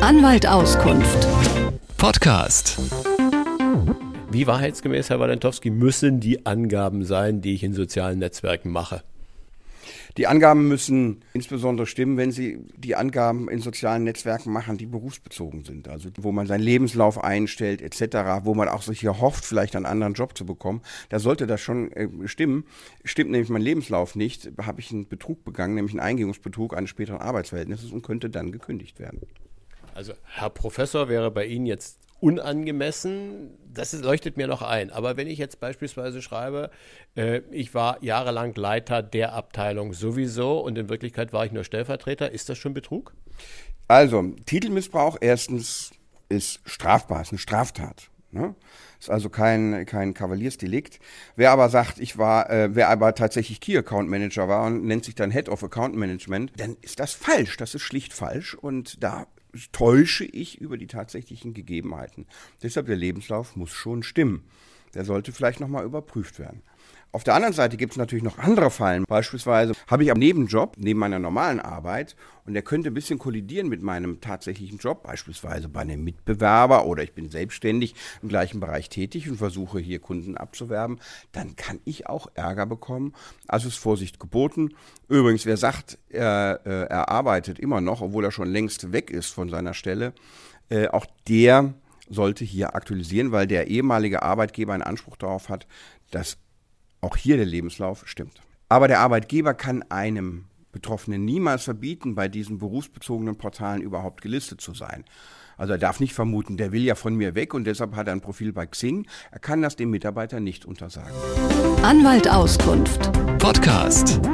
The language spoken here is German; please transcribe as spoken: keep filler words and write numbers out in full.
Anwalt Auskunft. Podcast. Wie wahrheitsgemäß, Herr Walentowski, müssen die Angaben sein, die ich in sozialen Netzwerken mache? Die Angaben müssen insbesondere stimmen, wenn Sie die Angaben in sozialen Netzwerken machen, die berufsbezogen sind. Also wo man seinen Lebenslauf einstellt et cetera, wo man auch sich hier hofft, vielleicht einen anderen Job zu bekommen. Da sollte das schon äh, stimmen. Stimmt nämlich mein Lebenslauf nicht, habe ich einen Betrug begangen, nämlich einen Eingehungsbetrug eines späteren Arbeitsverhältnisses und könnte dann gekündigt werden. Also Herr Professor wäre bei Ihnen jetzt unangemessen, das leuchtet mir noch ein. Aber wenn ich jetzt beispielsweise schreibe, äh, ich war jahrelang Leiter der Abteilung sowieso und in Wirklichkeit war ich nur Stellvertreter, ist das schon Betrug? Also, Titelmissbrauch erstens ist strafbar, ist eine Straftat. Ne? Ist also kein, kein Kavaliersdelikt. Wer aber sagt, ich war, äh, wer aber tatsächlich Key Account Manager war und nennt sich dann Head of Account Management, dann ist das falsch. Das ist schlicht falsch und da täusche ich über die tatsächlichen Gegebenheiten. Deshalb der Lebenslauf muss schon stimmen. Der sollte vielleicht nochmal überprüft werden. Auf der anderen Seite gibt es natürlich noch andere Fallen. Beispielsweise habe ich einen Nebenjob neben meiner normalen Arbeit und der könnte ein bisschen kollidieren mit meinem tatsächlichen Job, beispielsweise bei einem Mitbewerber oder ich bin selbstständig im gleichen Bereich tätig und versuche hier Kunden abzuwerben. Dann kann ich auch Ärger bekommen. Also ist Vorsicht geboten. Übrigens, wer sagt, er, er arbeitet immer noch, obwohl er schon längst weg ist von seiner Stelle, äh, auch der sollte hier aktualisieren, weil der ehemalige Arbeitgeber einen Anspruch darauf hat, dass auch hier der Lebenslauf stimmt. Aber der Arbeitgeber kann einem Betroffenen niemals verbieten, bei diesen berufsbezogenen Portalen überhaupt gelistet zu sein. Also er darf nicht vermuten, der will ja von mir weg und deshalb hat er ein Profil bei Xing. Er kann das dem Mitarbeiter nicht untersagen. Anwalt Auskunft. Podcast.